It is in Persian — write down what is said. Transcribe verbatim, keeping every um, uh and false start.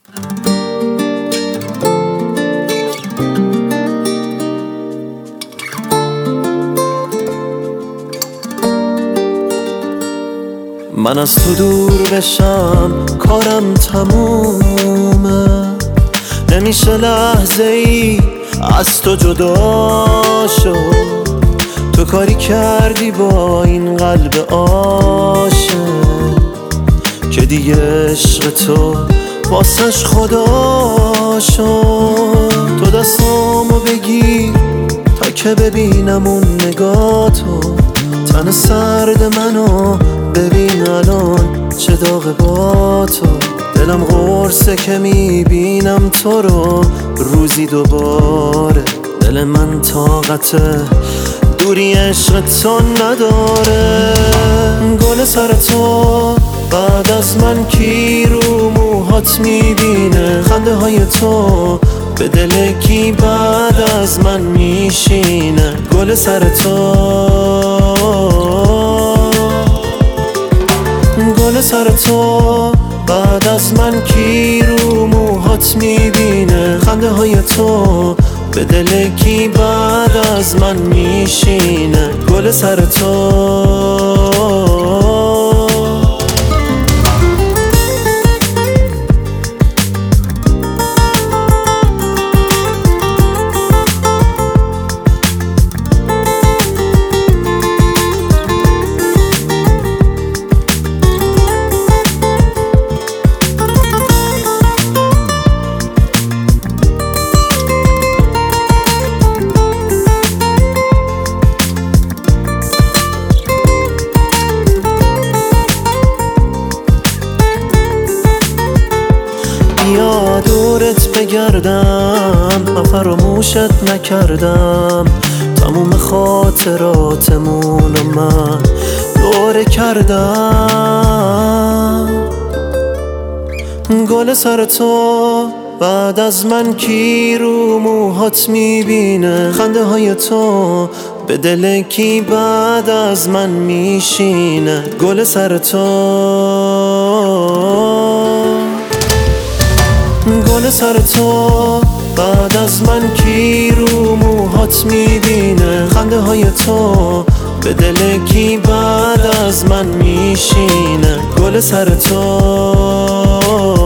من از تو دور بشم کارم تمومه، نمیشه لحظه ای از تو جدا شد. تو کاری کردی با این قلب عاشق که دیگه عشق تو واسش خدا شد. تو دستامو بگیر تا که ببینم اون نگاه تو، تن سرد منو ببین الان چه داغ با تو. دلم قرصه که میبینم تو رو روزی دوباره، دل من طاقت دوری عشق تو نداره. گل سر تو بعد از من کی رو موهات میبینه، خنده های تو به دل کی بعد از من میشینه. گل سر تو گل سر تو بعد از من کی رو موهات میبینه، خنده های تو به دل کی بعد از من میشینه. گل سر تو بیا دورت بگردم، من فراموشت نکردم. تموم خاطراتمون رو من دوره کردم. گل سر تو بعد از من کی رو موهات میبینه، خنده های تو به دل کی بعد از من میشینه. گل سر تو گل سر تو بعد از من کی رو موهات میبینه، خنده های تو به دل کی بعد از من میشینه. گل سر تو